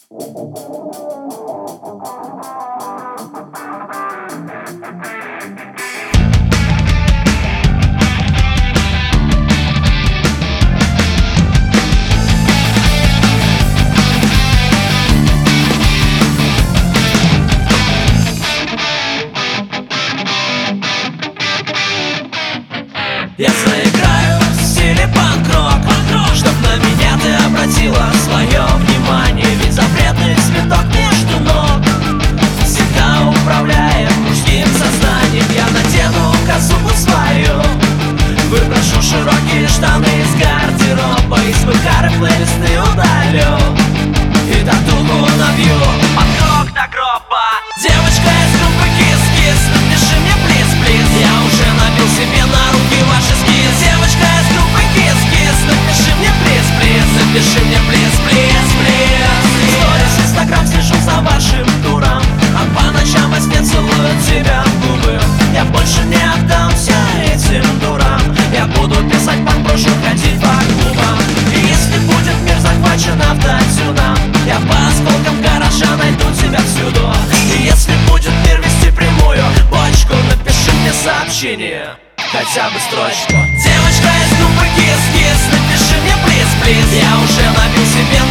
Я заиграю в стиле панк-рок, чтоб на меня ты обратила свое внимание. Ведь запретный цветок между ног всегда управляет мужским сознанием. Я надену косуху свою, выброшу широкие штаны из гардероба, из быхары плейлисты удалю и татуху набью. Панк-рок до гроба. Девочка из группы Кис-Кис, напиши мне плиз-плиз. Я уже набил себе на руки ваши скиз. Девочка из группы Кис-Кис, напиши мне плиз-плиз. Напиши мне плиз-плиз-плиз. Сторис в Инстаграм, слежу за вашим туром, а по ночам во сне целую тебя в губы. Я больше не отдамся этим дурам. Я буду писать панк-брошу, ходить по клубам. И если будет мир захвачен автотюном, я по осколкам гаража найду тебя всюду. И если будет мир вести прямую почку, напиши мне сообщение, хотя бы строчку. Девочка из группы Кис-Кис, напиши мне плиз-плиз. Я уже набил себе